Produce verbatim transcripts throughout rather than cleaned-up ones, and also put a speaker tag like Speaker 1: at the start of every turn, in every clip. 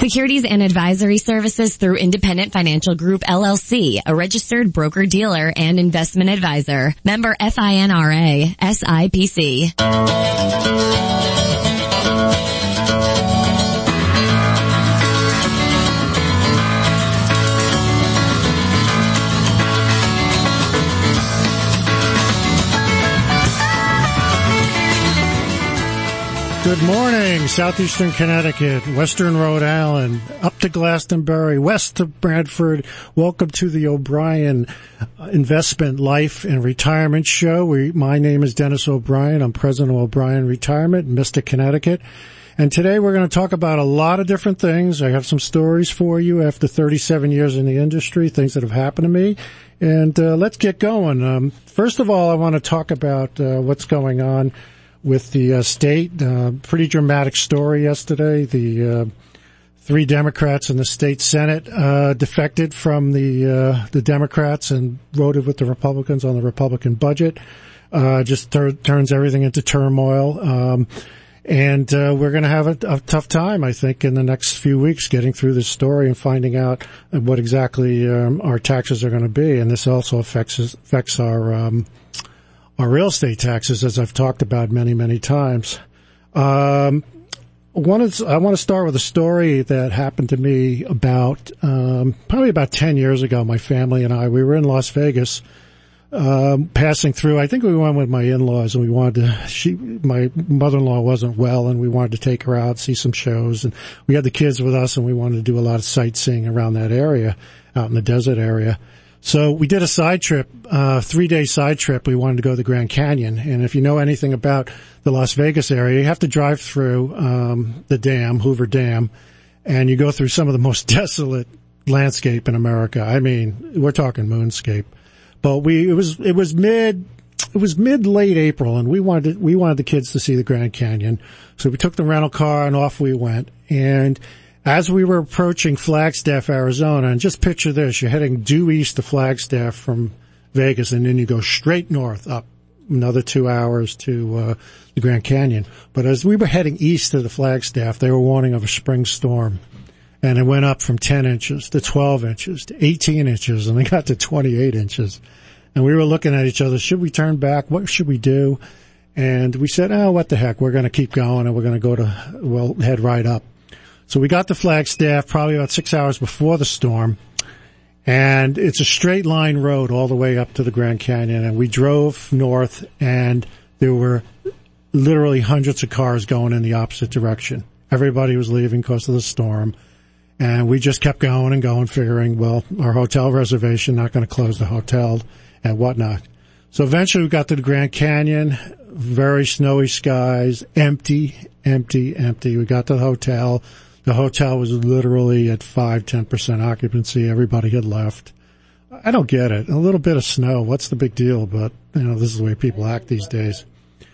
Speaker 1: Securities and advisory services through Independent Financial Group, L L C, a registered broker-dealer and investment advisor. Member FINRA, S I P C.
Speaker 2: Good morning, southeastern Connecticut, western Rhode Island, up to Glastonbury, west of Bradford. Welcome to the O'Brien Investment, Life, and Retirement Show. We, my name is Dennis O'Brien. I'm president of O'Brien Retirement in Mystic, Connecticut. And today we're going to talk about a lot of different things. I have some stories for you after thirty-seven years in the industry, things that have happened to me. And uh, let's get going. Um, first of all, I want to talk about uh, what's going on with the uh, state. Uh, pretty dramatic story yesterday. The uh, three Democrats in the state Senate uh, defected from the uh, the Democrats and voted with the Republicans on the Republican budget. Uh, just tur- turns everything into turmoil. Um, and uh, we're going to have a, a tough time, I think, in the next few weeks getting through this story and finding out what exactly um, our taxes are going to be. And this also affects affects our um Our real estate taxes, as I've talked about many, many times. Um, one is, I want to start with a story that happened to me about, um, probably about ten years ago. My family and I, we were in Las Vegas, um, passing through. I think we went with my in-laws, and we wanted to, she, my mother-in-law wasn't well, and we wanted to take her out, see some shows, and we had the kids with us, and we wanted to do a lot of sightseeing around that area, out in the desert area. So we did a side trip, uh, three-day side trip. We wanted to go to the Grand Canyon. And if you know anything about the Las Vegas area, you have to drive through um, the dam, Hoover Dam, and you go through some of the most desolate landscape in America. I mean, we're talking moonscape. But we it was it was mid it was mid late April, and we wanted to, we wanted the kids to see the Grand Canyon. So we took the rental car and off we went. And as we were approaching Flagstaff, Arizona, and just picture this, you're heading due east to Flagstaff from Vegas, and then you go straight north up another two hours to uh, the Grand Canyon. But as we were heading east to the Flagstaff, they were warning of a spring storm. And it went up from ten inches to twelve inches to eighteen inches, and it got to twenty-eight inches. And we were looking at each other, should we turn back? What should we do? And we said, oh, what the heck, we're going to keep going, and we're going to go to, we'll head right up. So we got to Flagstaff probably about six hours before the storm, and it's a straight line road all the way up to the Grand Canyon. And we drove north, and there were literally hundreds of cars going in the opposite direction. Everybody was leaving because of the storm, and we just kept going and going, figuring, well, our hotel reservation, not going to close the hotel and whatnot. So eventually we got to the Grand Canyon, very snowy skies, empty, empty, empty. We got to the hotel. The hotel was literally at five, ten percent occupancy. Everybody had left. I don't get it. A little bit of snow, what's the big deal? But, you know, this is the way people act these days.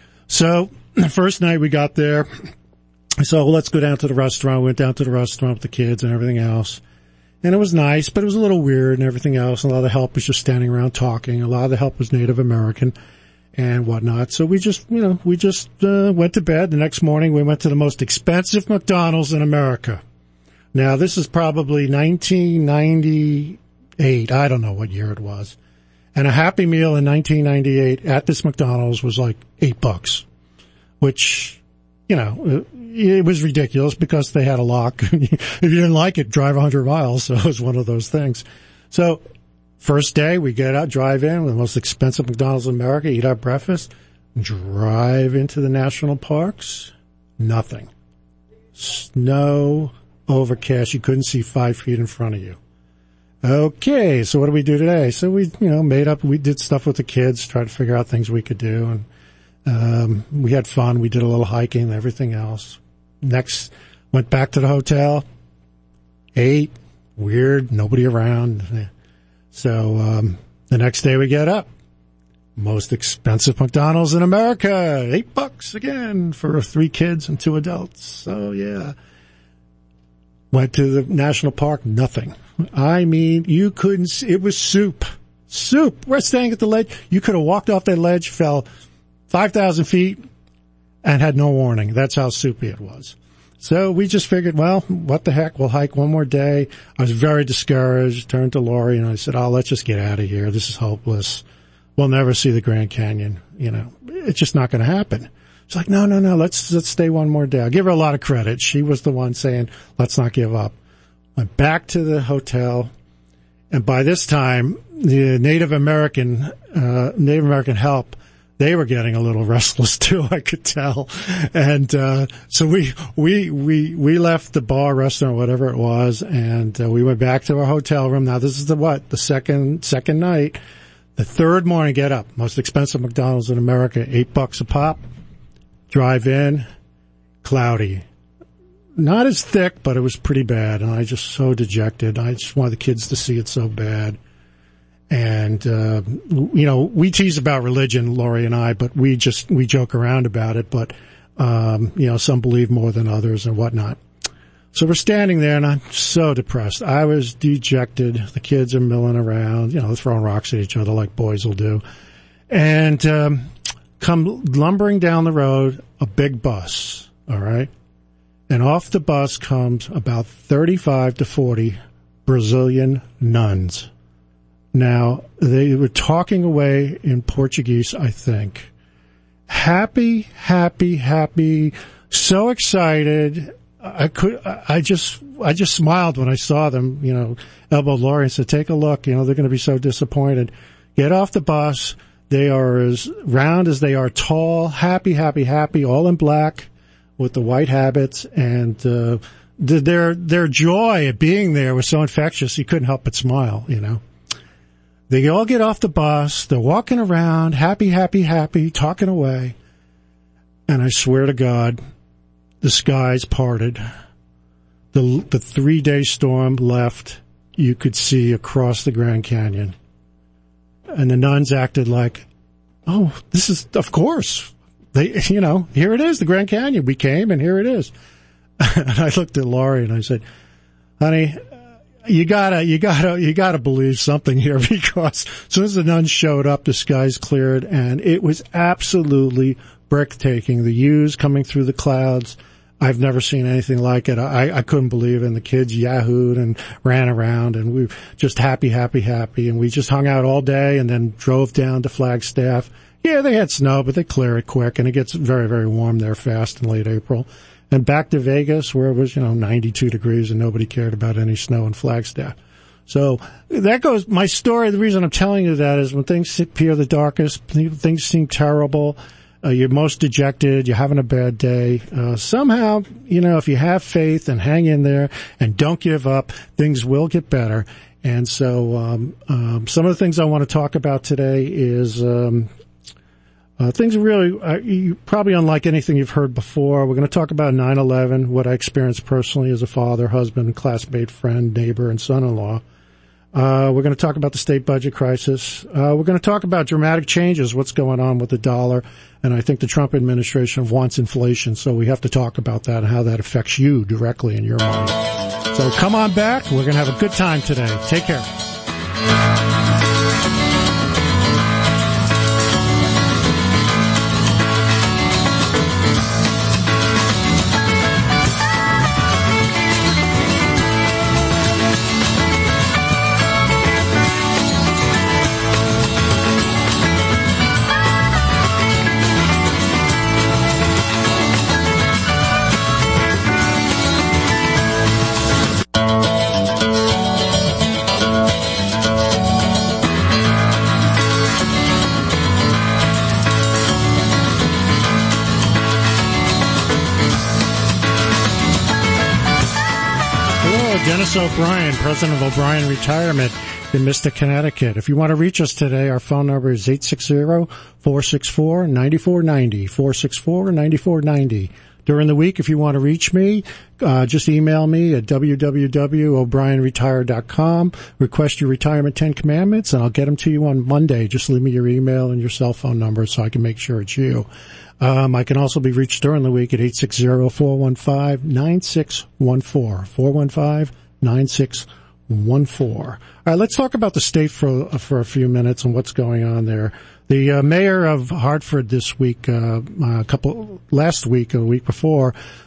Speaker 2: So the first night we got there, so well, let's go down to the restaurant. We went down to the restaurant with the kids and everything else. And it was nice, but it was a little weird and everything else. And a lot of the help was just standing around talking. A lot of the help was Native American and whatnot. So we just, you know, we just uh, went to bed. The next morning we went to the most expensive McDonald's in America. Now, this is probably nineteen ninety-eight. I don't know what year it was. And a Happy Meal in nineteen ninety-eight at this McDonald's was like eight bucks, which, you know, it was ridiculous because they had a lock. If you didn't like it, drive one hundred miles. So it was one of those things. So first day, we get out, drive in with the most expensive McDonald's in America, eat our breakfast, drive into the national parks. Nothing. Snow, overcast. You couldn't see five feet in front of you. Okay, so what do we do today? So we, you know, made up, we did stuff with the kids, tried to figure out things we could do, and um we had fun. We did a little hiking and everything else. Next, went back to the hotel, ate, weird, nobody around. So um the next day we get up. Most expensive McDonald's in America, eight bucks again for three kids and two adults. So yeah. Went to the national park, nothing. I mean, you couldn't see, it was soup. Soup. We're staying at the ledge. You could have walked off that ledge, fell five thousand feet, and had no warning. That's how soupy it was. So we just figured, well, what the heck, we'll hike one more day. I was very discouraged, turned to Lori, and I said, oh, let's just get out of here. This is hopeless. We'll never see the Grand Canyon. You know, it's just not going to happen. She's like, no, no, no, let's, let's stay one more day. I'll give her a lot of credit. She was the one saying, let's not give up. Went back to the hotel, and by this time, the Native American, uh, Native American help, they were getting a little restless too, I could tell. And, uh, so we, we, we, we left the bar, restaurant, whatever it was, and uh, we went back to our hotel room. Now this is the what? The second, second night. The third morning, get up. Most expensive McDonald's in America, eight bucks a pop. Drive in, cloudy. Not as thick, but it was pretty bad, and I just so dejected. I just wanted the kids to see it so bad. And, uh, you know, we tease about religion, Lori and I, but we just, we joke around about it, but, um, you know, some believe more than others and whatnot. So we're standing there, and I'm so depressed. I was dejected. The kids are milling around, you know, throwing rocks at each other like boys will do. And, um, come lumbering down the road, a big bus, all right? And off the bus comes about thirty-five to forty Brazilian nuns. Now, they were talking away in Portuguese, I think. Happy, happy, happy, so excited. I could, I just, I just smiled when I saw them, you know, elbowed Lori and said, take a look, you know, they're going to be so disappointed. Get off the bus. They are as round as they are tall, happy, happy, happy, all in black with the white habits, and, uh, their, their joy at being there was so infectious, you couldn't help but smile, you know. They all get off the bus. They're walking around, happy, happy, happy, talking away. And I swear to God, the skies parted. The, the three-day storm left. You could see across the Grand Canyon. And the nuns acted like, oh, this is, of course. They, you know, here it is, the Grand Canyon. We came, and here it is. And I looked at Laurie, and I said, honey, You gotta, you gotta, you gotta believe something here, because as soon as the nuns showed up, the skies cleared, and it was absolutely breathtaking. The views coming through the clouds, I've never seen anything like it. I, I couldn't believe it. And the kids yahooed and ran around, and we were just happy, happy, happy. And we just hung out all day and then drove down to Flagstaff. Yeah, they had snow, but they clear it quick, and it gets very, very warm there fast in late April. And back to Vegas, where it was, you know, ninety-two degrees and nobody cared about any snow in Flagstaff. So that goes, my story, the reason I'm telling you that is when things appear the darkest, things seem terrible, uh, you're most dejected, you're having a bad day, uh, somehow, you know, if you have faith and hang in there and don't give up, things will get better. And so, um, um, some of the things I want to talk about today is, um, Uh, things are really, uh, you, probably unlike anything you've heard before. We're going to talk about nine eleven, what I experienced personally as a father, husband, classmate, friend, neighbor, and son-in-law. Uh, we're going to talk about the state budget crisis. Uh, we're going to talk about dramatic changes, what's going on with the dollar. And I think the Trump administration wants inflation, so we have to talk about that and how that affects you directly in your money. So come on back. We're going to have a good time today. Take care. Dennis O'Brien, president of O'Brien Retirement in Mystic, Connecticut. If you want to reach us today, our phone number is eight six zero, four six four, nine four nine zero, four six four, nine four nine zero. During the week, if you want to reach me, uh, just email me at w w w dot o'brien retire dot com. Request your retirement ten commandments, and I'll get them to you on Monday. Just leave me your email and your cell phone number so I can make sure it's you. Um, I can also be reached during the week at eight six zero, four one five, nine six one four, four one five, nine six one four. All right, let's talk about the state for for a few minutes and what's going on there. The uh, mayor of Hartford this week, uh, a couple last week, a week before,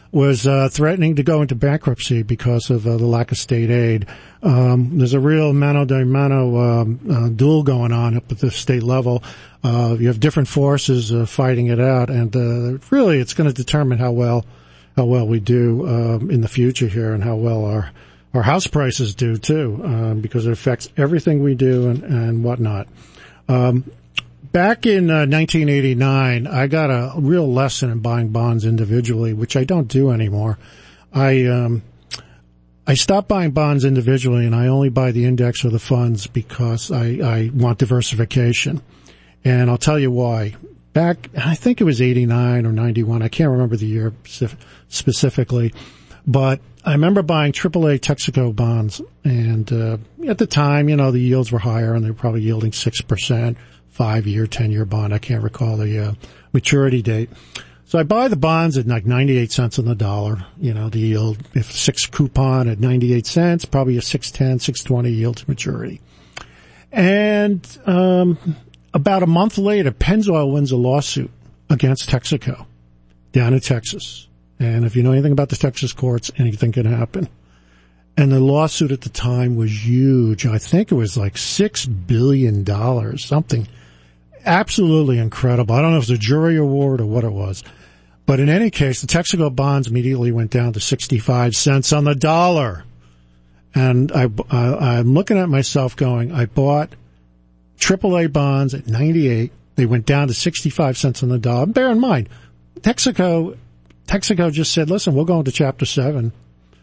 Speaker 2: was uh, threatening to go into bankruptcy because of uh, the lack of state aid. Um, there's a real mano de mano um, uh, duel going on up at the state level. Uh, you have different forces uh, fighting it out, and uh, really, it's going to determine how well how well we do um, in the future here, and how well our our house prices do too, um, because it affects everything we do and, and whatnot. Um, Back in uh, nineteen eighty-nine, I got a real lesson in buying bonds individually, which I don't do anymore. I um, I stopped buying bonds individually, and I only buy the index or the funds because I, I want diversification. And I'll tell you why. Back, I think it was eighty-nine or ninety-one. I can't remember the year specifically, but I remember buying triple A Texaco bonds, and uh, at the time, you know, the yields were higher, and they were probably yielding six percent. Five-year, ten-year bond. I can't recall the uh, maturity date. So I buy the bonds at like ninety-eight cents on the dollar. You know, the yield, if six coupon at ninety-eight cents, probably a six ten, six twenty yield to maturity. And um about a month later, Pennzoil wins a lawsuit against Texaco down in Texas. And if you know anything about the Texas courts, anything can happen. And the lawsuit at the time was huge. I think it was like six billion dollars, something absolutely incredible. I don't know if it was a jury award or what it was. But in any case, the Texaco bonds immediately went down to sixty-five cents on the dollar. And I, I, I'm looking at myself going, I bought triple A bonds at ninety-eight. They went down to sixty-five cents on the dollar. Bear in mind, Texaco, Texaco just said, listen, we'll go into Chapter seven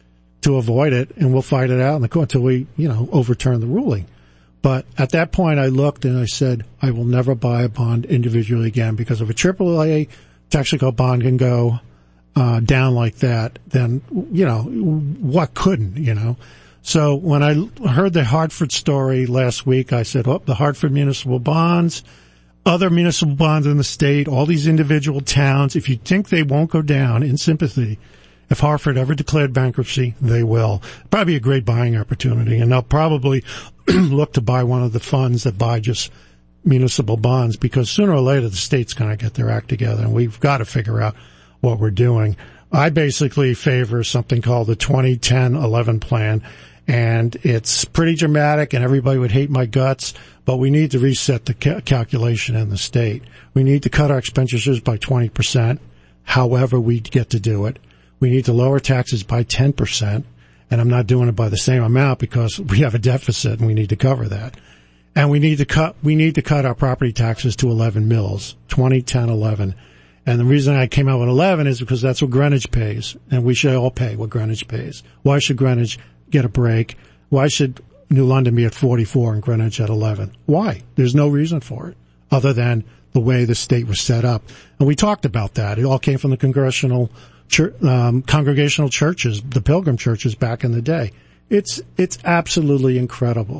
Speaker 2: to avoid it, and we'll fight it out in the court until we, you know, overturn the ruling. But at that point, I looked and I said, I will never buy a bond individually again, because if a triple A Texaco bond can go uh down like that, then, you know, what couldn't, you know? So when I heard the Hartford story last week, I said, oh, the Hartford municipal bonds, other municipal bonds in the state, all these individual towns, if you think they won't go down in sympathy, if Hartford ever declared bankruptcy, they will. Probably a great buying opportunity, and they'll probably look to buy one of the funds that buy just municipal bonds, because sooner or later the state's going to get their act together, and we've got to figure out what we're doing. I basically favor something called the twenty ten eleven plan, and it's pretty dramatic, and everybody would hate my guts, but we need to reset the ca- calculation in the state. We need to cut our expenditures by twenty percent, however we get to do it. We need to lower taxes by ten percent, and I'm not doing it by the same amount because we have a deficit and we need to cover that. And we need to cut, we need to cut our property taxes to eleven mils, twenty, ten, eleven. And the reason I came out with eleven is because that's what Greenwich pays, and we should all pay what Greenwich pays. Why should Greenwich get a break? Why should New London be at forty-four and Greenwich at eleven? Why? There's no reason for it other than the way the state was set up. And we talked about that. It all came from the congressional Church, um, congregational churches, the Pilgrim churches back in the day. It's it's absolutely incredible.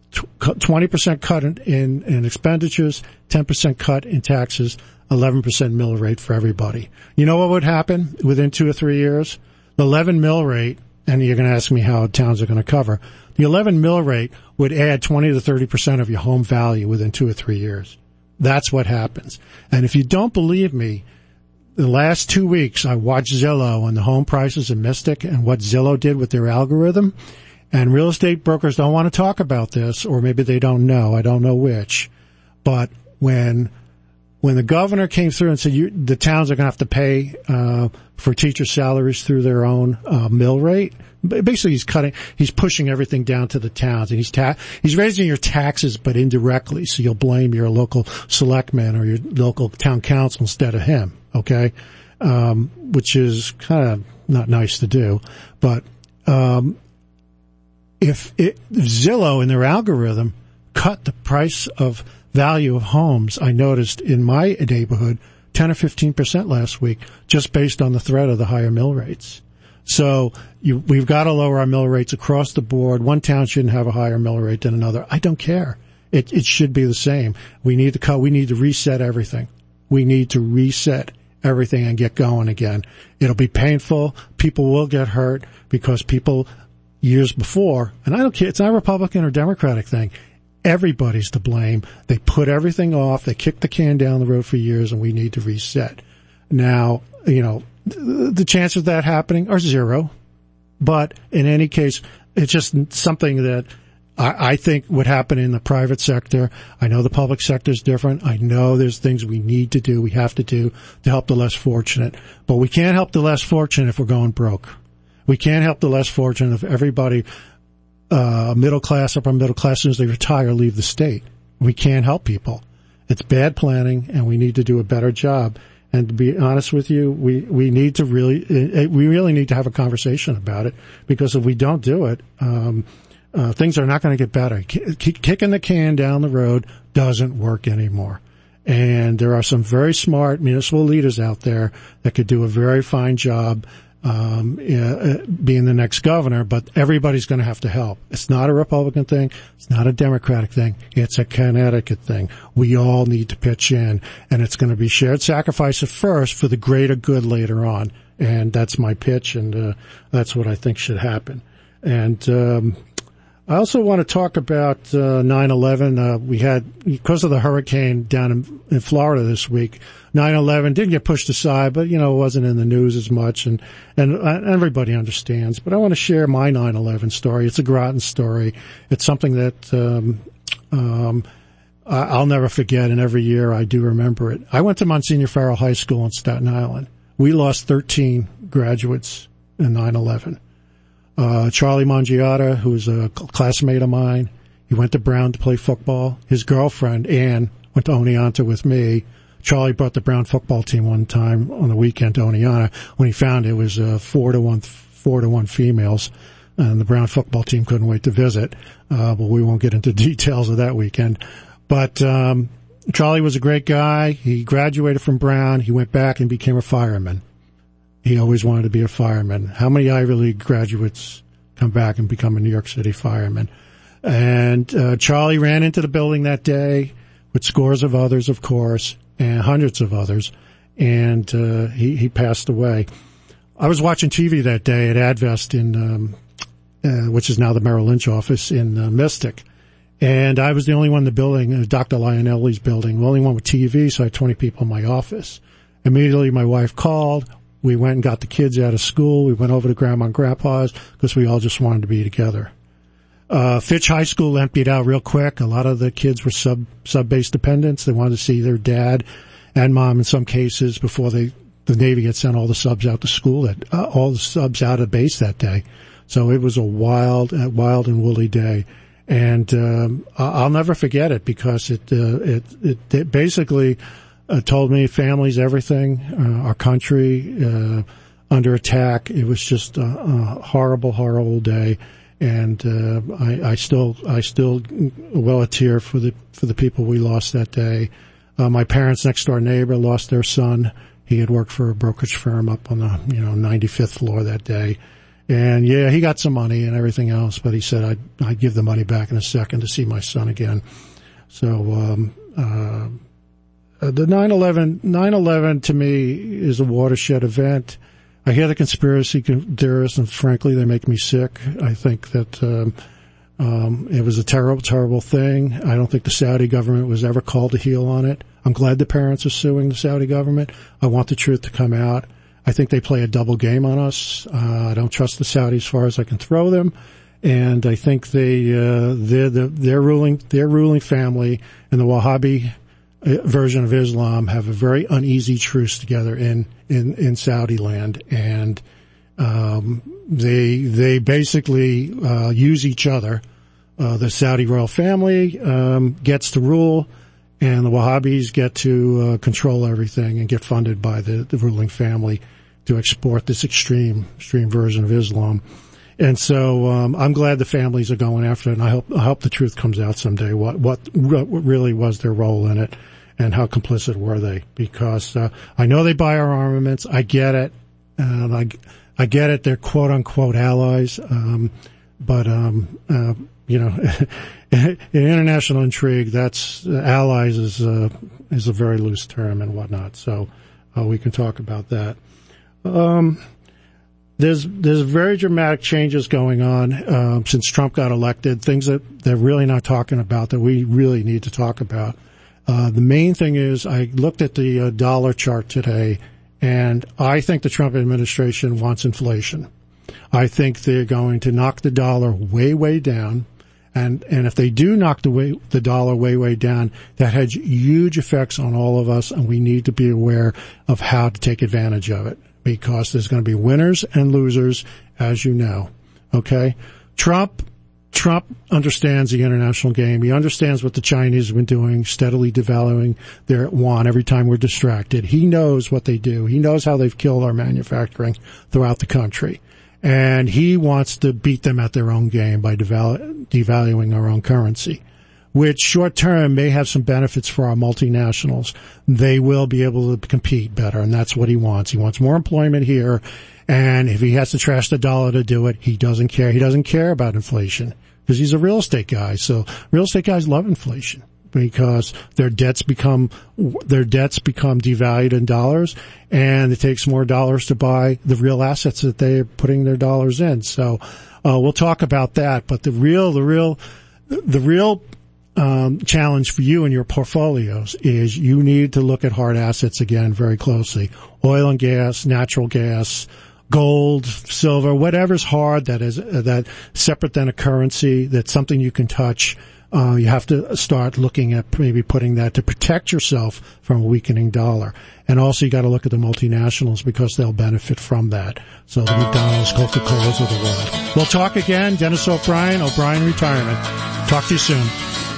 Speaker 2: Twenty percent cut in, in, in expenditures, ten percent cut in taxes, eleven percent mill rate for everybody. You know what would happen within two or three years? The eleven mill rate, and you're going to ask me how towns are going to cover. The eleven mill rate would add twenty to thirty percent of your home value within two or three years. That's what happens. And if you don't believe me, the last two weeks, I watched Zillow and the home prices in Mystic and what Zillow did with their algorithm. And real estate brokers don't want to talk about this, or maybe they don't know. I don't know which. But when when the governor came through and said you, the towns are going to have to pay uh for teacher salaries through their own uh mill rate, basically he's cutting, he's pushing everything down to the towns, and he's ta- he's raising your taxes, but indirectly, so you'll blame your local selectman or your local town council instead of him. Okay, um, which is kind of not nice to do, but um, if, it, if Zillow in their algorithm cut the price of value of homes, I noticed in my neighborhood ten or fifteen percent last week, just based on the threat of the higher mill rates. So you, we've got to lower our mill rates across the board. One town shouldn't have a higher mill rate than another. I don't care. It, it should be the same. We need to cut. We need to reset everything. We need to reset everything and get going again. It'll be painful. People will get hurt because people years before, and I don't care, it's not a Republican or Democratic thing. Everybody's to blame. They put everything off. They kicked the can down the road for years, and we need to reset. Now, you know, the chances of that happening are zero. But in any case, it's just something that I, I think would happen in the private sector. I know the public sector is different. I know there's things we need to do, we have to do to help the less fortunate. But we can't help the less fortunate if we're going broke. We can't help the less fortunate if everybody, uh, middle class, upper middle class, as soon as they retire, leave the state. We can't help people. It's bad planning, and we need to do a better job. And to be honest with you, we, we need to really, we really need to have a conversation about it, because if we don't do it, um, uh, things are not going to get better. K- kicking the can down the road doesn't work anymore. And there are some very smart municipal leaders out there that could do a very fine job Um, uh, being the next governor, but everybody's going to have to help. It's not a Republican thing. It's not a Democratic thing. It's a Connecticut thing. We all need to pitch in, and it's going to be shared sacrifice at first for the greater good later on. And that's my pitch, and uh, that's what I think should happen. And um, I also want to talk about uh, nine eleven. Uh, we had, because of the hurricane down in, in Florida this week, nine eleven didn't get pushed aside, but, you know, it wasn't in the news as much, and, and uh, everybody understands. But I want to share my nine eleven story. It's a Groton story. It's something that um, um, I'll never forget, and every year I do remember it. I went to Monsignor Farrell High School in Staten Island. We lost thirteen graduates in nine eleven. Uh, Charlie Mangiata, who was a classmate of mine, he went to Brown to play football. His girlfriend, Ann, went to Oneonta with me. Charlie brought the Brown football team one time on the weekend to Oneonta when he found it was uh, four to one, four to one females, and the Brown football team couldn't wait to visit. Uh, but we won't get into details of that weekend. But um, Charlie was a great guy. He graduated from Brown. He went back and became a fireman. He always wanted to be a fireman. How many Ivy League graduates come back and become a New York City fireman? And uh, Charlie ran into the building that day with scores of others, of course, and hundreds of others, and uh, he, he passed away. I was watching T V that day at Advest in, um, uh, which is now the Merrill Lynch office in uh, Mystic, and I was the only one in the building, uh, Doctor Lionelli's building, the only one with T V, so I had twenty people in my office. Immediately my wife called. We went and got the kids out of school. We went over to Grandma and Grandpa's because we all just wanted to be together. Uh, Fitch High School emptied out real quick. A lot of the kids were sub, sub-base dependents. They wanted to see their dad and mom in some cases before they, the Navy had sent all the subs out to school, that, uh, all the subs out of base that day. So it was a wild, uh, wild and woolly day. And, um, I'll never forget it because it, uh, it, it, it basically, uh, told me family's everything, uh, our country, uh, under attack. It was just a, a horrible, horrible day. And, uh, I, I still, I still well a tear for the, for the people we lost that day. Uh, my parents' next door neighbor lost their son. He had worked for a brokerage firm up on the, you know, ninety-fifth floor that day. And yeah, he got some money and everything else, but he said I'd, I'd give the money back in a second to see my son again. So, um, uh, the nine eleven, nine eleven to me is a watershed event. I hear the conspiracy theorists, and frankly, they make me sick. I think that um, um, it was a terrible, terrible thing. I don't think the Saudi government was ever called to heel on it. I'm glad the parents are suing the Saudi government. I want the truth to come out. I think they play a double game on us. Uh, I don't trust the Saudis as far as I can throw them, and I think they, uh, they're the, their ruling, their ruling family and the Wahhabi version of Islam have a very uneasy truce together in, in, in Saudi land. And, um, they, they basically, uh, use each other. Uh, the Saudi royal family, um, gets to rule, and the Wahhabis get to, uh, control everything and get funded by the, the ruling family to export this extreme, extreme version of Islam. And so, um, I'm glad the families are going after it, and I hope, I hope the truth comes out someday, what, what, what really was their role in it. And how complicit were they? Because uh, I know they buy our armaments. I get it. And I, I get it. They're quote unquote allies. Um, but um, uh, you know, in international intrigue, that's uh, allies is uh, is a very loose term and whatnot. So uh, we can talk about that. Um, there's there's very dramatic changes going on uh, since Trump got elected. Things that they're really not talking about that we really need to talk about. Uh, the main thing is I looked at the uh, dollar chart today, And I think the Trump administration wants inflation. I think they're going to knock the dollar way, way down. And, and if they do knock the way, the dollar way, way down, that has huge effects on all of us, and we need to be aware of how to take advantage of it, because there's going to be winners and losers, as you know. Okay? Trump, Trump understands the international game. He understands what the Chinese have been doing, steadily devaluing their yuan every time we're distracted. He knows what they do. He knows how they've killed our manufacturing throughout the country. And he wants to beat them at their own game by devalu- devaluing our own currency, which short term may have some benefits for our multinationals. They will be able to compete better, and that's what he wants. He wants more employment here, and if he has to trash the dollar to do it, he doesn't care. He doesn't care about inflation because he's a real estate guy. So real estate guys love inflation because their debts become their debts become devalued in dollars, and it takes more dollars to buy the real assets that they're putting their dollars in. So uh, we'll talk about that. But the real, the real, the real um, challenge for you and your portfolios is you need to look at hard assets again very closely: oil and gas, natural gas, gold, silver, whatever's hard that is uh, that separate than a currency, that's something you can touch. Uh, you have to start looking at maybe putting that to protect yourself from a weakening dollar. And also you got to look at the multinationals because they'll benefit from that. So the McDonald's, Coca-Colas of the world. We'll talk again. Dennis O'Brien, O'Brien Retirement. Talk to you soon.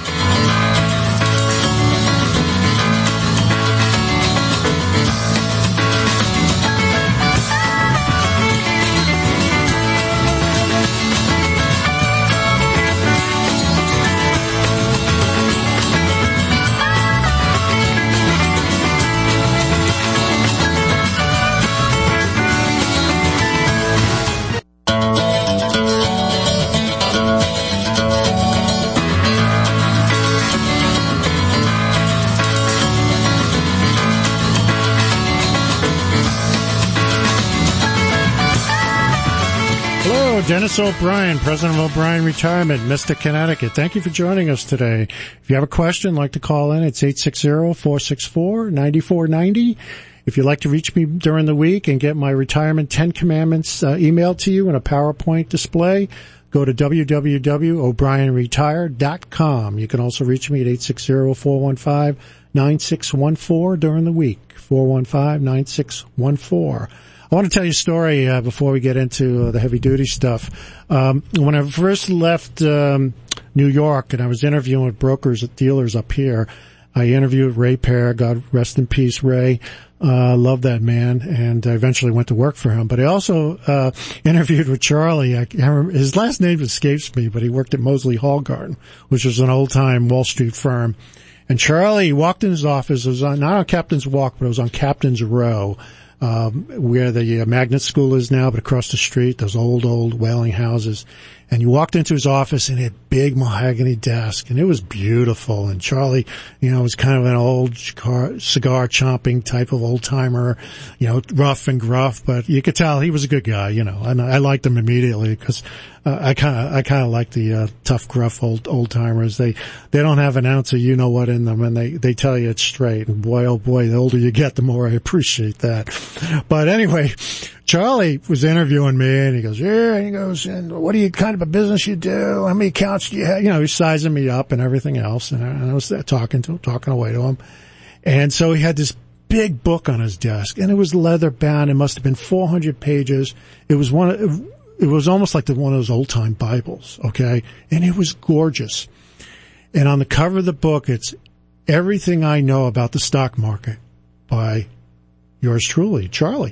Speaker 2: Dennis O'Brien, President of O'Brien Retirement, Mister Connecticut. Thank you for joining us today. If you have a question, like to call in, it's eight six zero, four six four, nine four nine zero. If you'd like to reach me during the week and get my Retirement ten Commandments uh, emailed to you in a PowerPoint display, go to w w w dot o'brien retire dot com. You can also reach me at eight six zero, four one five, nine six one four during the week, four one five, nine six one four. I want to tell you a story uh, before we get into uh, the heavy-duty stuff. Um, when I first left um, New York and I was interviewing with brokers at dealers up here, I interviewed Ray Pear, God rest in peace, Ray. Uh, love that man, and I eventually went to work for him. But I also uh interviewed with Charlie. I, I remember, his last name escapes me, but he worked at Mosley Hallgarden, which was an old-time Wall Street firm. And Charlie walked in his office. It was on, not on Captain's Walk, but it was on Captain's Row. Um, where the uh, magnet school is now, but across the street, those old, old whaling houses. And you walked into his office and he had a big mahogany desk, and it was beautiful. And Charlie, you know, was kind of an old cigar, cigar chomping type of old timer, you know, rough and gruff, but you could tell he was a good guy, you know, and I liked him immediately because uh, I kind of, I kind of like the uh, tough, gruff old, old timers. They, they don't have an ounce of you know what in them, and they, they tell you it's straight. And boy, oh boy, the older you get, the more I appreciate that. But anyway, Charlie was interviewing me, and he goes, yeah, and he goes, and what do you, kind of a business you do? How many accounts do you have? You know, he's sizing me up and everything else, and I, and I was there talking to him, talking away to him. And so he had this big book on his desk, and it was leather bound. It must have been four hundred pages. It was one of, it was almost like the, one of those old time Bibles, okay? And it was gorgeous. And on the cover of the book, it's Everything I Know About the Stock Market by yours truly, Charlie.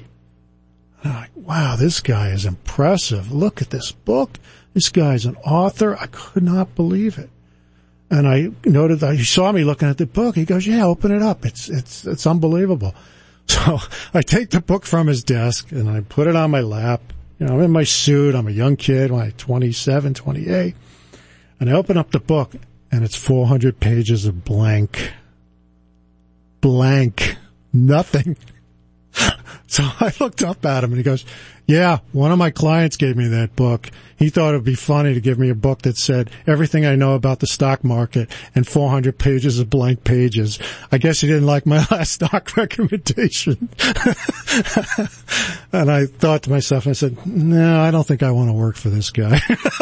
Speaker 2: And I'm like, wow, this guy is impressive. Look at this book. This guy's an author. I could not believe it. And I noted that he saw me looking at the book. He goes, yeah, open it up. It's, it's, it's unbelievable. So I take the book from his desk and I put it on my lap. You know, I'm in my suit. I'm a young kid, like twenty-seven, twenty-eight. And I open up the book and it's four hundred pages of blank. Blank. Nothing. So I looked up at him and he goes, yeah, one of my clients gave me that book. He thought it'd be funny to give me a book that said everything I know about the stock market and four hundred pages of blank pages. I guess he didn't like my last stock recommendation. And I thought to myself, I said, no, I don't think I want to work for this guy.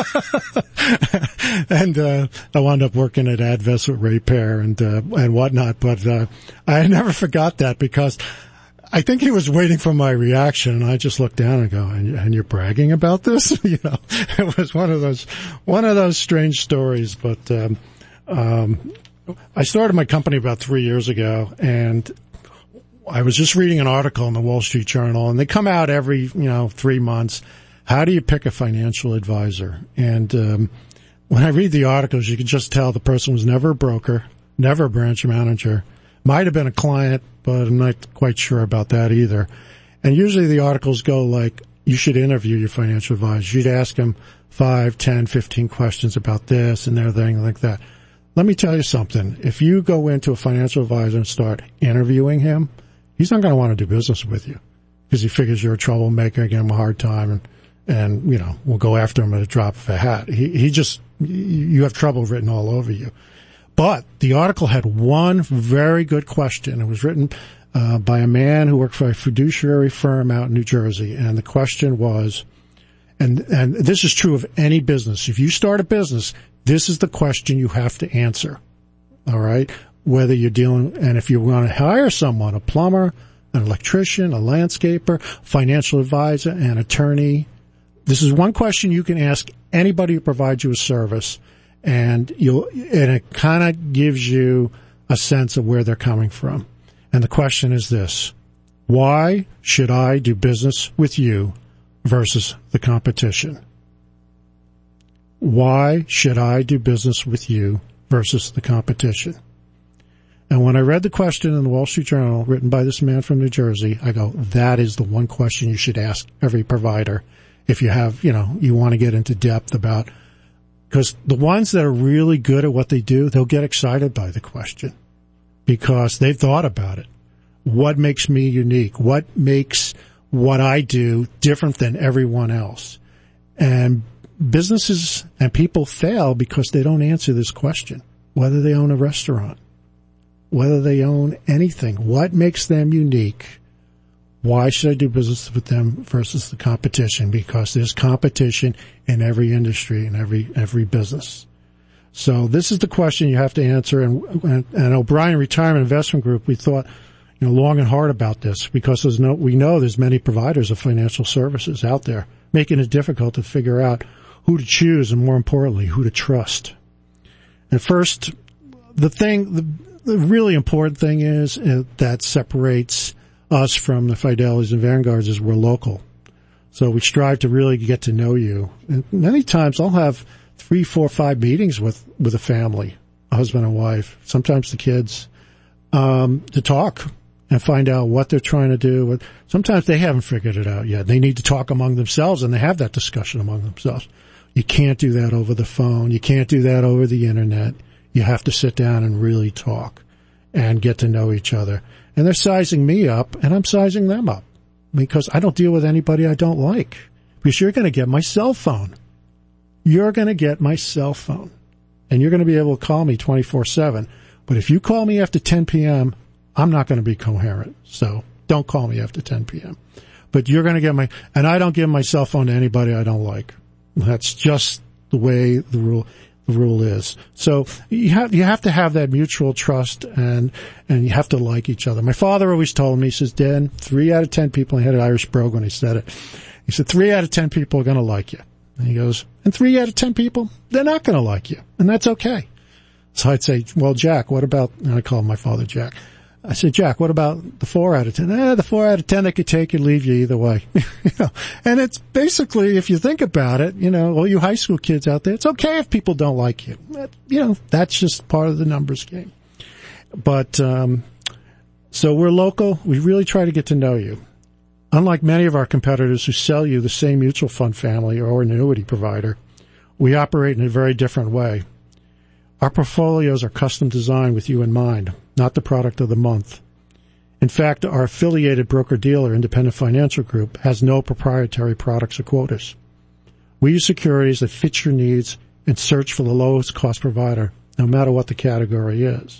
Speaker 2: And, uh, I wound up working at Advest with Ray Pear and, uh, and whatnot. But, uh, I never forgot that because I think he was waiting for my reaction, and I just looked down and go, and, and you're bragging about this? You know, it was one of those, one of those strange stories. But, um, um, I started my company about three years ago, and I was just reading an article in the Wall Street Journal, and they come out every, you know, three months. How do you pick a financial advisor? And, um, when I read the articles, you can just tell the person was never a broker, never a branch manager, might have been a client, but I'm not quite sure about that either. And usually the articles go like, you should interview your financial advisor. You'd ask him five, ten, fifteen questions about this and everything like that. Let me tell you something. If you go into a financial advisor and start interviewing him, he's not going to want to do business with you because he figures you're a troublemaker, give him a hard time, and, and, you know, we'll go after him at a drop of a hat. He, he just, you have trouble written all over you. But the article had one very good question. It was written uh, by a man who worked for a fiduciary firm out in New Jersey. And the question was, and, and this is true of any business. If you start a business, this is the question you have to answer. All right? Whether you're dealing, and if you want to hire someone, a plumber, an electrician, a landscaper, financial advisor, an attorney, this is one question you can ask anybody who provides you a service. And you, and it kind of gives you a sense of where they're coming from. And the question is this: why should I do business with you versus the competition? Why should I do business with you versus the competition? And when I read the question in the Wall Street Journal, written by this man from New Jersey, I go, that is the one question you should ask every provider if you have, you know, you want to get into depth about. Because the ones that are really good at what they do, they'll get excited by the question because they've thought about it. What makes me unique? What makes what I do different than everyone else? And businesses and people fail because they don't answer this question. Whether they own a restaurant, whether they own anything, what makes them unique? Why should I do business with them versus the competition? Because there's competition in every industry and every every business. So this is the question you have to answer. And, and, and O'Brien Retirement Investment Group, we thought, you know, long and hard about this because there's no, we know there's many providers of financial services out there, making it difficult to figure out who to choose and, more importantly, who to trust. And first, the thing, the, the really important thing is uh, that separates us from the Fidelities and Vanguards is we're local. So we strive to really get to know you. And many times I'll have three, four, five meetings with, with a family, a husband and wife, sometimes the kids, um, to talk and find out what they're trying to do. Sometimes they haven't figured it out yet. They need to talk among themselves, and they have that discussion among themselves. You can't do that over the phone. You can't do that over the internet. You have to sit down and really talk and get to know each other. And they're sizing me up, and I'm sizing them up because I don't deal with anybody I don't like. Because you're going to get my cell phone. You're going to get my cell phone, and you're going to be able to call me twenty-four seven. But if you call me after ten p.m., I'm not going to be coherent. So don't call me after ten p.m. But you're going to get my, and I don't give my cell phone to anybody I don't like. That's just the way the rule. The rule is. So you have, you have to have that mutual trust and, and you have to like each other. My father always told me, he says, Dan, three out of ten people, he had an Irish brogue when he said it. He said, three out of ten people are going to like you. And he goes, and three out of ten people, they're not going to like you. And that's okay. So I'd say, well, Jack, what about, and I call my father Jack. I said, Jack, what about the four out of ten? Eh, the four out of ten, they could take and leave you either way. you know, and it's basically, if you think about it, you know, all you high school kids out there, it's okay if people don't like you. You know, that's just part of the numbers game. But, um, so we're local. We really try to get to know you. Unlike many of our competitors who sell you the same mutual fund family or annuity provider, we operate in a very different way. Our portfolios are custom designed with you in mind, not the product of the month. In fact, our affiliated broker-dealer, Independent Financial Group, has no proprietary products or quotas. We use securities that fit your needs and search for the lowest cost provider, no matter what the category is.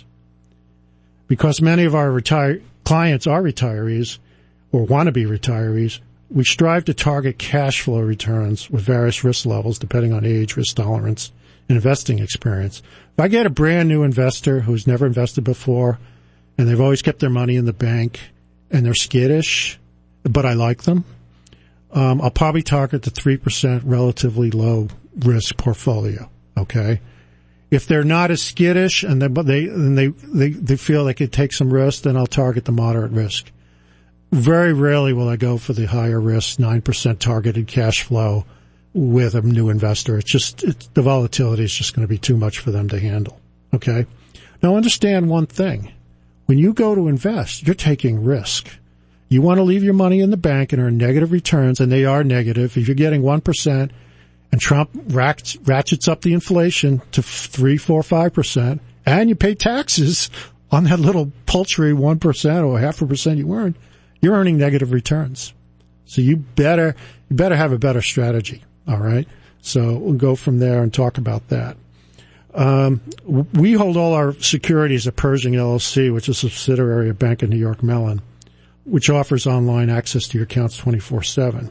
Speaker 2: Because many of our retire- clients are retirees or want to be retirees, we strive to target cash flow returns with various risk levels depending on age, risk tolerance, and investing experience. If I get a brand new investor who's never invested before and they've always kept their money in the bank and they're skittish, but I like them, um, I'll probably target the three percent relatively low risk portfolio. Okay. If they're not as skittish and they, but they, and they, they, they feel they could take some risk, then I'll target the moderate risk. Very rarely will I go for the higher risk, nine percent targeted cash flow with a new investor. It's just, it's, the volatility is just going to be too much for them to handle. Okay. Now understand one thing. When you go to invest, you're taking risk. You want to leave your money in the bank and earn negative returns, and they are negative. If you're getting one percent and Trump ratchets, ratchets up the inflation to three, four, five percent, and you pay taxes on that little paltry one percent or half a percent you earn, you're earning negative returns. So you better, you better have a better strategy. All right. So we'll go from there and talk about that. Um, we hold all our securities at Pershing L L C, which is a subsidiary of Bank of New York Mellon, which offers online access to your accounts twenty-four seven.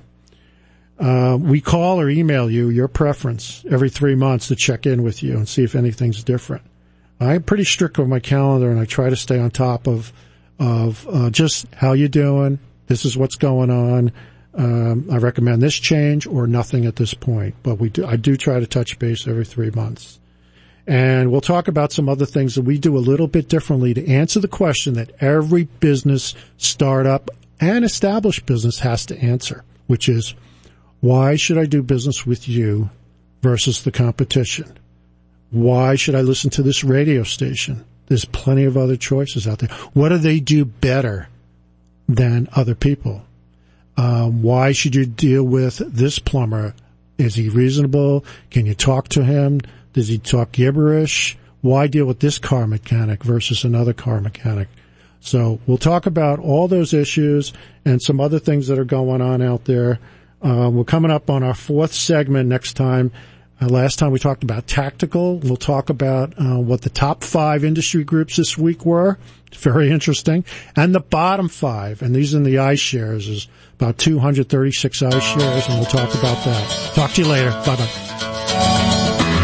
Speaker 2: Uh, we call or email you your preference every three months to check in with you and see if anything's different. I'm pretty strict with my calendar, and I try to stay on top of of uh, just how you doing. This is what's going on. Um, I recommend this change or nothing at this point, but we do, I do try to touch base every three months. And we'll talk about some other things that we do a little bit differently to answer the question that every business, startup, and established business has to answer, which is, why should I do business with you versus the competition? Why should I listen to this radio station? There's plenty of other choices out there. What do they do better than other people? Um, why should you deal with this plumber? Is he reasonable? Can you talk to him? Does he talk gibberish? Why deal with this car mechanic versus another car mechanic? So we'll talk about all those issues and some other things that are going on out there. Uh, we're coming up on our fourth segment next time. Uh, last time we talked about tactical. We'll talk about uh, what the top five industry groups this week were. It's very interesting. And the bottom five, and these are in the iShares, is about two hundred thirty-six iShares, and we'll talk about that. Talk to you later. Bye-bye.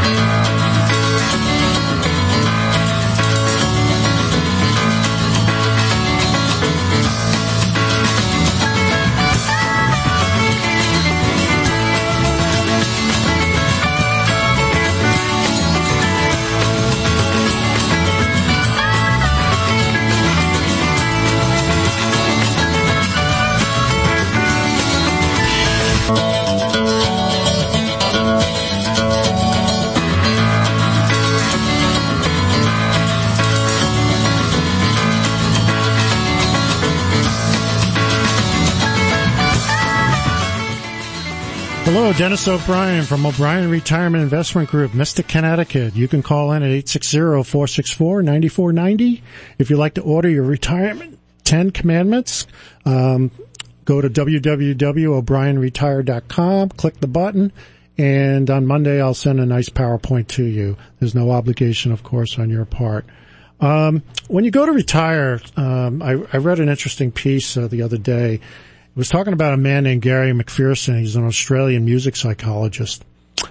Speaker 2: Hello, Dennis O'Brien from O'Brien Retirement Investment Group, Mystic, Connecticut. You can call in at eight six zero, four six four, nine four nine zero. If you'd like to order your retirement ten commandments, um, go to w w w dot o'brien retire dot com, click the button, and on Monday I'll send a nice PowerPoint to you. There's no obligation, of course, on your part. Um, when you go to retire, um, I, I read an interesting piece uh, the other day. It was talking about a man named Gary McPherson. He's an Australian music psychologist.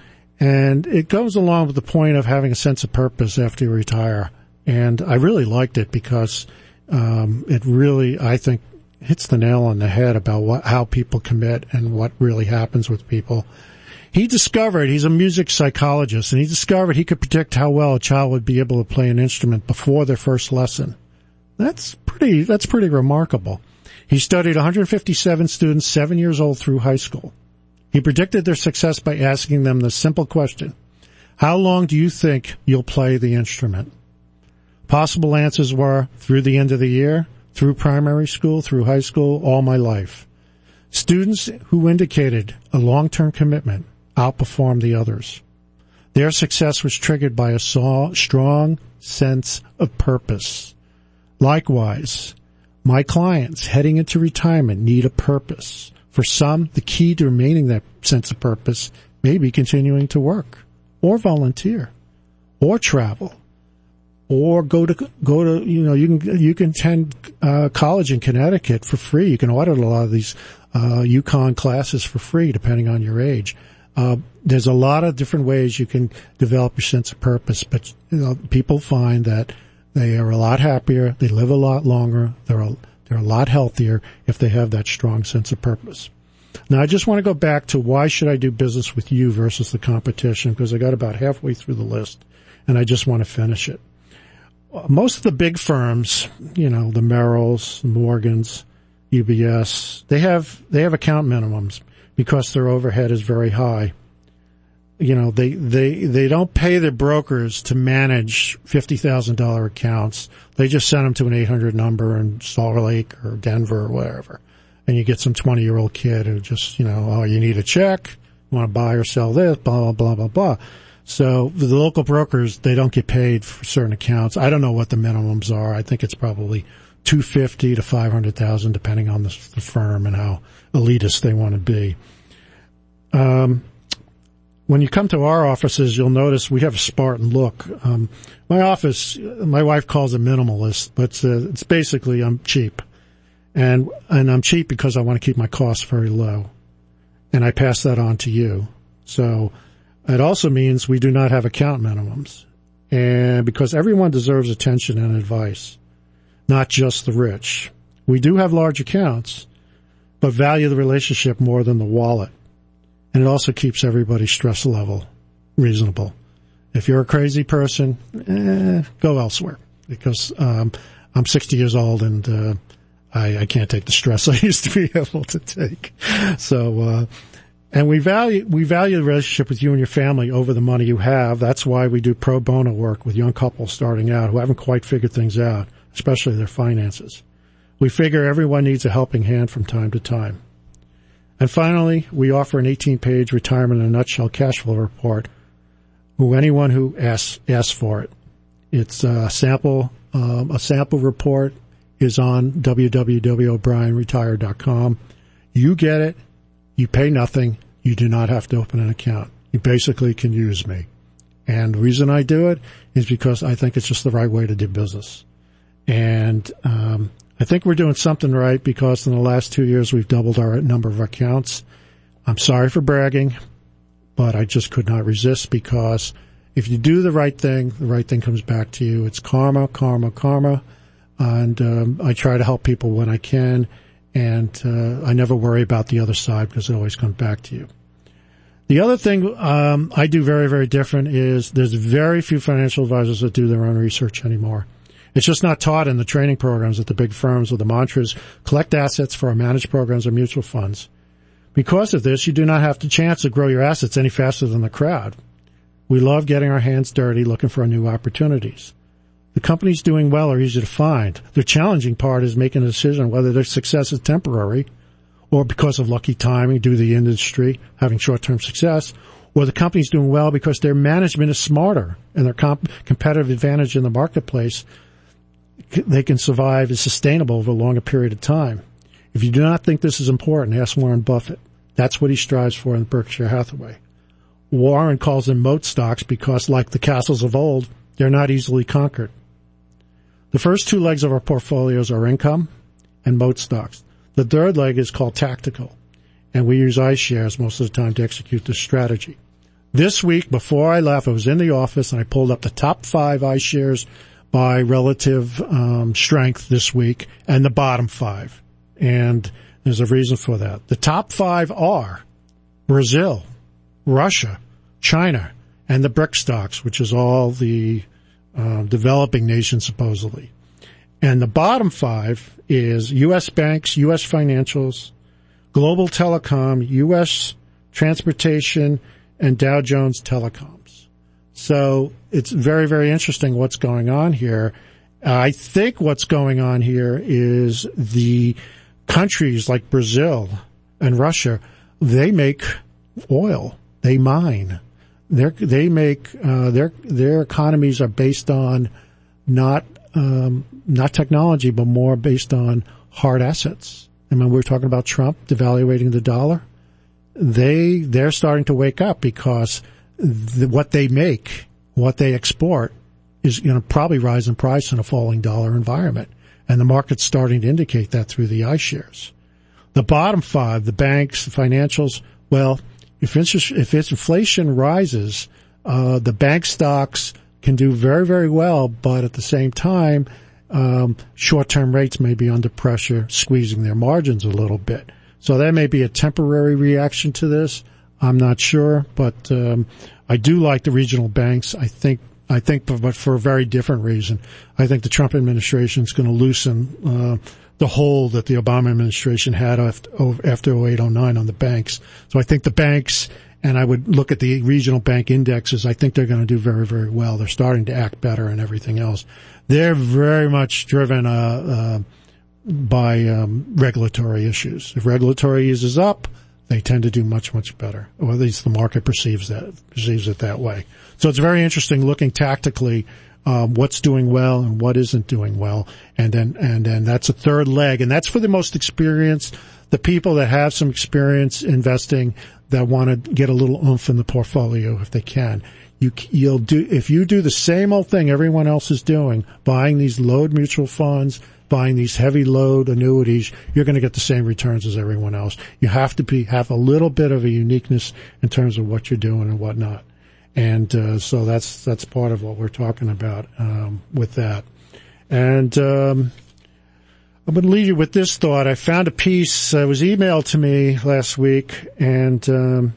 Speaker 2: And it goes along with the point of having a sense of purpose after you retire. And I really liked it because um, it really, I think, hits the nail on the head about what, how people commit and what really happens with people. He discovered, he's a music psychologist, and he discovered he could predict how well a child would be able to play an instrument before their first lesson. That's pretty, that's pretty remarkable. He studied one hundred fifty-seven students seven years old through high school. He predicted their success by asking them the simple question, how long do you think you'll play the instrument? Possible answers were through the end of the year, through primary school, through high school, all my life. Students who indicated a long-term commitment outperformed the others. Their success was triggered by a strong sense of purpose. Likewise, My clients heading into retirement need a purpose. For some, the key to remaining that sense of purpose may be continuing to work or volunteer or travel or go to, go to, you know, you can, you can attend, uh, college in Connecticut for free. You can audit a lot of these, uh, UConn classes for free depending on your age. Uh, there's a lot of different ways you can develop your sense of purpose, but, you know, people find that they are a lot happier, they live a lot longer, they're a, they're a lot healthier if they have that strong sense of purpose. Now, I just want to go back to why should I do business with you versus the competition, because I got about halfway through the list, and I just want to finish it. Most of the big firms, you know, the Merrills, Morgans, U B S, they have, they have account minimums because their overhead is very high. You know, they, they, they don't pay their brokers to manage fifty thousand dollars accounts. They just send them to an eight hundred number in Salt Lake or Denver or wherever. And you get some twenty year old kid who just, you know, oh, you need a check, you want to buy or sell this, blah, blah, blah, blah, blah. So the local brokers, they don't get paid for certain accounts. I don't know what the minimums are. I think it's probably two hundred fifty to five hundred thousand depending on the, the firm and how elitist they want to be. Um, When you come to our offices, you'll notice we have a Spartan look. Um, my office, my wife calls it minimalist, but uh, it's basically I'm cheap. And, and I'm cheap because I want to keep my costs very low. And I pass that on to you. So it also means we do not have account minimums. And because everyone deserves attention and advice, not just the rich. We do have large accounts, but value the relationship more than the wallet. And it also keeps everybody's stress level reasonable. If you're a crazy person, eh, go elsewhere. Because um, I'm sixty years old and uh, I, I can't take the stress I used to be able to take. So, uh, and we value we value the relationship with you and your family over the money you have. That's why we do pro bono work with young couples starting out who haven't quite figured things out, especially their finances. We figure everyone needs a helping hand from time to time. And finally, we offer an eighteen-page retirement in a nutshell cash flow report to anyone who asks, asks for it. It's a sample, um, a sample report is on w w w dot o'brien retire dot com. You get it. You pay nothing. You do not have to open an account. You basically can use me. And the reason I do it is because I think it's just the right way to do business. And, um, I think we're doing something right because in the last two years we've doubled our number of accounts. I'm sorry for bragging, but I just could not resist because if you do the right thing, the right thing comes back to you. It's karma, karma, karma. And um, I try to help people when I can, and uh, I never worry about the other side because it always comes back to you. The other thing um, I do very, very different is there's very few financial advisors that do their own research anymore. It's just not taught in the training programs at the big firms with the mantras, collect assets for our managed programs or mutual funds. Because of this, you do not have the chance to grow your assets any faster than the crowd. We love getting our hands dirty looking for new opportunities. The companies doing well are easy to find. The challenging part is making a decision whether their success is temporary or because of lucky timing due to the industry having short-term success, or the company's doing well because their management is smarter and their comp- competitive advantage in the marketplace they can survive is sustainable over a longer period of time. If you do not think this is important, ask Warren Buffett. That's what he strives for in Berkshire Hathaway. Warren calls them moat stocks because, like the castles of old, they're not easily conquered. The first two legs of our portfolios are income and moat stocks. The third leg is called tactical, and we use iShares most of the time to execute this strategy. This week, before I left, I was in the office and I pulled up the top five iShares by relative um, strength this week and the bottom five. And there's a reason for that. The top five are Brazil, Russia, China, and the BRIC stocks, which is all the uh, developing nations supposedly. And the bottom five is U S banks, U S financials, global telecom, U S transportation, and Dow Jones telecoms. So it's very, very interesting what's going on here. I think what's going on here is the countries like Brazil and Russia, they make oil. They mine. They're, they make, uh, their, their economies are based on not um, not technology, but more based on hard assets. I mean, we were talking about Trump devaluating the dollar. They, they're starting to wake up because the, what they make, what they export is going to probably rise in price in a falling dollar environment. And the market's starting to indicate that through the iShares. The bottom five, the banks, the financials, well, if interest, if inflation rises, uh, the bank stocks can do very, very well, but at the same time, um, short-term rates may be under pressure, squeezing their margins a little bit. So that may be a temporary reaction to this. I'm not sure, but um, I do like the regional banks. I think, I think, but for a very different reason. I think the Trump administration is going to loosen uh, the hold that the Obama administration had after, after oh eight oh nine on the banks. So I think the banks, and I would look at the regional bank indexes, I think they're going to do very, very well. They're starting to act better and everything else. They're very much driven uh, uh by um, regulatory issues. If regulatory eases up, they tend to do much, much better. Or at least the market perceives that, perceives it that way. So it's very interesting looking tactically, um, what's doing well and what isn't doing well. And then, and then that's a third leg. And that's for the most experienced, the people that have some experience investing that want to get a little oomph in the portfolio if they can. You, you'll do, if you do the same old thing everyone else is doing, buying these load mutual funds, buying these heavy load annuities, you're going to get the same returns as everyone else. You have to be, have a little bit of a uniqueness in terms of what you're doing and whatnot. And, uh, so that's, that's part of what we're talking about, um, with that. And, um, I'm going to leave you with this thought. I found a piece that was emailed to me last week and, um,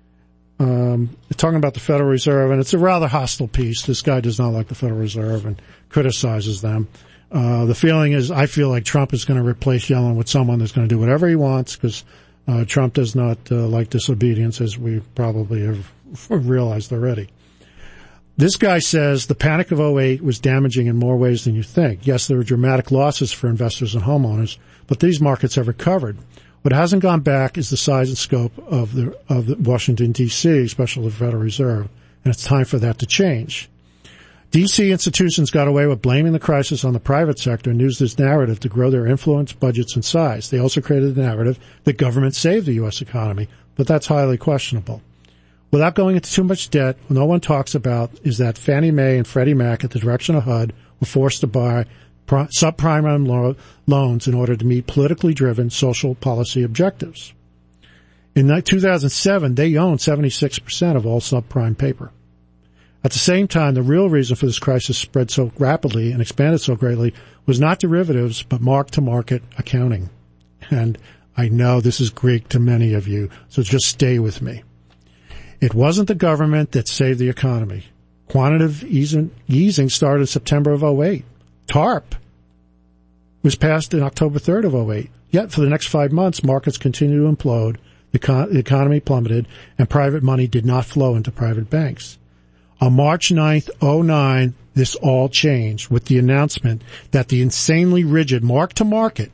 Speaker 2: um, talking about the Federal Reserve, and it's a rather hostile piece. This guy does not like the Federal Reserve and criticizes them. Uh, the feeling is, I feel like Trump is going to replace Yellen with someone that's going to do whatever he wants because, uh, Trump does not, uh, like disobedience, as we probably have realized already. This guy says the panic of oh eight was damaging in more ways than you think. Yes, there were dramatic losses for investors and homeowners, but these markets have recovered. What hasn't gone back is the size and scope of the, of the Washington, D C, especially the Federal Reserve, and it's time for that to change. D C institutions got away with blaming the crisis on the private sector and used this narrative to grow their influence, budgets, and size. They also created the narrative that government saved the U S economy, but that's highly questionable. Without going into too much debt, what no one talks about is that Fannie Mae and Freddie Mac, at the direction of H U D, were forced to buy subprime lo- loans in order to meet politically driven social policy objectives. In two thousand seven, they owned seventy-six percent of all subprime paper. At the same time, the real reason for this crisis spread so rapidly and expanded so greatly was not derivatives, but mark-to-market accounting. And I know this is Greek to many of you, so just stay with me. It wasn't the government that saved the economy. Quantitative easing, easing started in September of oh eight. TARP was passed in October third of oh eight. Yet for the next five months, markets continued to implode, the, econ- the economy plummeted, and private money did not flow into private banks. On March ninth, oh nine, this all changed with the announcement that the insanely rigid mark-to-market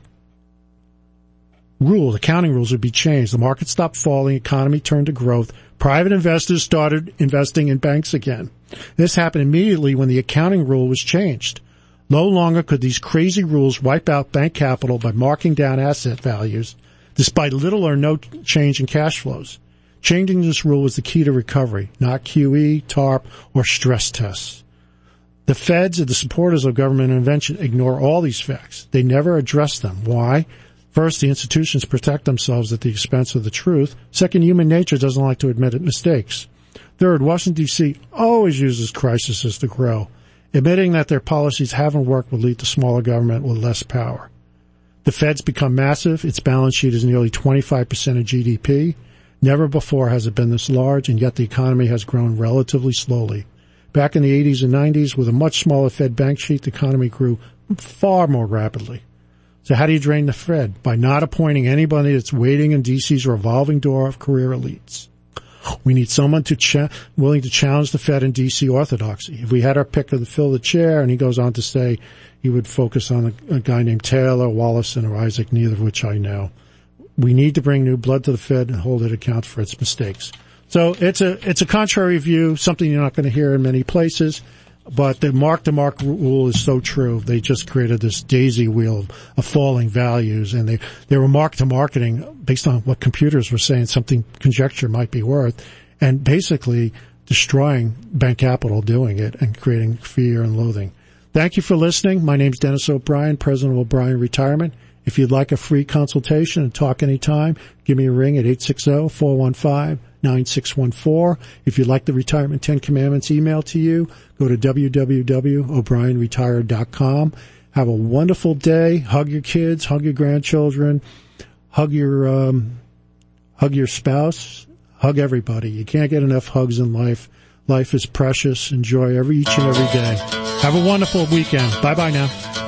Speaker 2: rules, accounting rules would be changed. The market stopped falling, economy turned to growth. Private investors started investing in banks again. This happened immediately when the accounting rule was changed. No longer could these crazy rules wipe out bank capital by marking down asset values, despite little or no change in cash flows. Changing this rule was the key to recovery, not Q E, TARP, or stress tests. The feds and the supporters of government intervention ignore all these facts. They never address them. Why? First, the institutions protect themselves at the expense of the truth. Second, human nature doesn't like to admit mistakes. Third, Washington, D C always uses crises to grow. Admitting that their policies haven't worked will lead to smaller government with less power. The Fed's become massive. Its balance sheet is nearly twenty-five percent of G D P. Never before has it been this large, and yet the economy has grown relatively slowly. Back in the eighties and nineties, with a much smaller Fed bank sheet, the economy grew far more rapidly. So how do you drain the Fed? By not appointing anybody that's waiting in D C's revolving door of career elites. We need someone to cha- willing to challenge the Fed and D C orthodoxy. If we had our pick of the fill the chair, and he goes on to say he would focus on a, a guy named Taylor, Wallison, or Isaac, neither of which I know. We need to bring new blood to the Fed and hold it account for its mistakes. So it's a it's a contrary view, something you're not going to hear in many places. But the mark-to-market rule is so true. They just created this daisy wheel of falling values, and they, they were mark-to-marketing based on what computers were saying something conjecture might be worth, and basically destroying bank capital doing it and creating fear and loathing. Thank you for listening. My name's Dennis O'Brien, President of O'Brien Retirement. If you'd like a free consultation and talk anytime, give me a ring at eight six zero, four one five, nine six one four. If you'd like the Retirement ten Commandments email to you, go to w w w dot o'brien retired dot com. Have a wonderful day. Hug your kids, hug your grandchildren, hug your, um, hug your spouse, hug everybody. You can't get enough hugs in life. Life is precious. Enjoy every, each and every day. Have a wonderful weekend. Bye bye now.